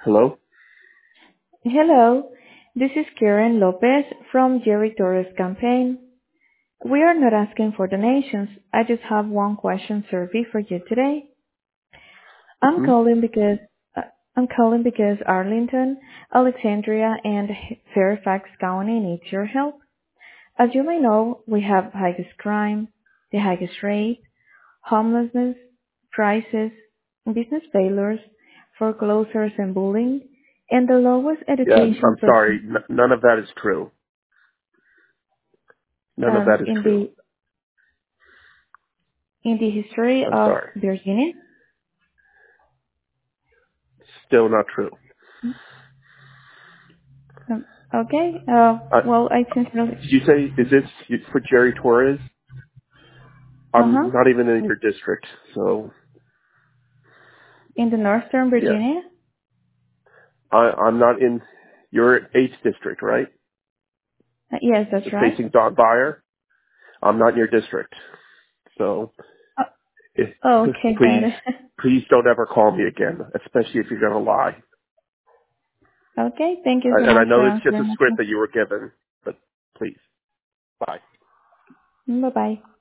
Hello? Hello, this is Karen Lopez from Jerry Torres campaign. We are not asking for donations. I just have one question survey for you today. I'm hmm calling because uh, I'm calling because Arlington, Alexandria, and Fairfax County needs your help. As you may know, we have highest crime, the highest rate, homelessness, crisis, business failures, foreclosures and bullying, and the lowest Yeah, education I'm sorry. percent None of that is true. None of that is in true. the history I'm of sorry. Virginia. Still not true. Okay. Uh, Well, I sincerely. did you say, is this for Jerry Torres? Uh I'm huh. not even in your district, so In the Northern yeah. Virginia. I'm not in your 8th district, right? Yes, that's right. Facing Don Byer. I'm not in your district. So Uh, if, okay, got please, it. please don't ever call me again, especially if you're going to lie. Okay, thank you so And I much for know it's just a answering my script question. that you were given, but please. Bye. Bye bye.